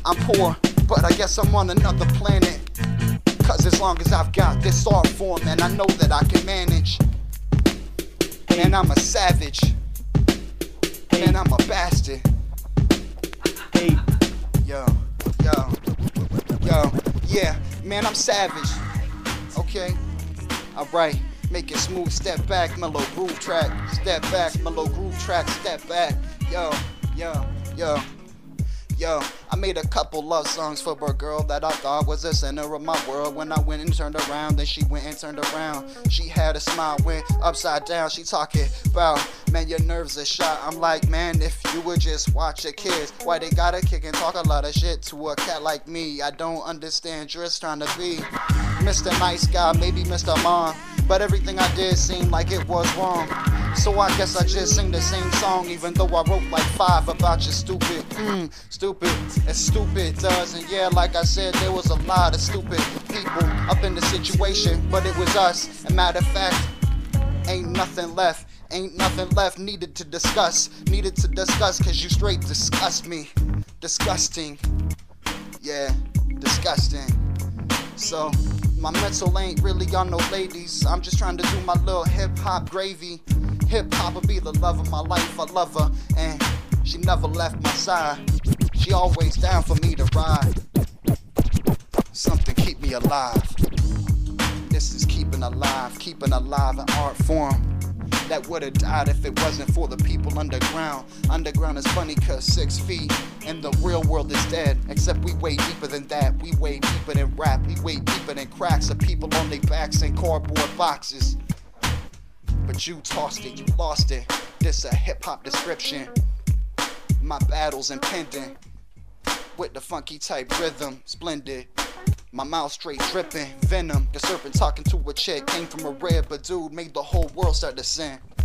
I'm poor, but I guess I'm on another planet. Cause as long as I've got this art form, and I know that I can manage. Man, I'm a savage. Man, I'm a bastard. Hey, Yo, yeah, man, I'm savage. Okay, alright, make it smooth, step back, mellow groove track. Step back, mellow groove track, step back. Yo, I made a couple love songs for a girl that I thought was the center of my world. When I went and turned around, then she went and turned around. She had a smile, went upside down. She talking about, man, your nerves are shot. I'm like, man, if you would just watch your kids, why they gotta kick and talk a lot of shit to a cat like me? I don't understand, you're just trying to be Mr. Nice Guy, maybe Mr. Mom, but everything I did seemed like it was wrong. So I guess I just sing the same song, even though I wrote like 5 about you stupid. Stupid, as stupid does. And yeah, like I said, there was a lot of stupid people up in the situation, but it was us. And matter of fact, ain't nothing left needed to discuss, cause you straight disgust me. Disgusting, yeah, disgusting. So my mental ain't really on no ladies, I'm just trying to do my little hip-hop gravy. Hip-hop will be the love of my life, I love her, and she never left my side. She always down for me to ride. Something keep me alive. This is keeping alive an art form that would've died if it wasn't for the people underground. Underground is funny cause 6 feet and the real world is dead. Except we way deeper than that. We way deeper than rap. We way deeper than cracks of people on their backs in cardboard boxes. But you tossed it, you lost it. This a hip-hop description. My battle's impending with the funky type rhythm, splendid. My mouth straight dripping venom. The serpent talking to a chick came from a rib, but dude made the whole world start to sin.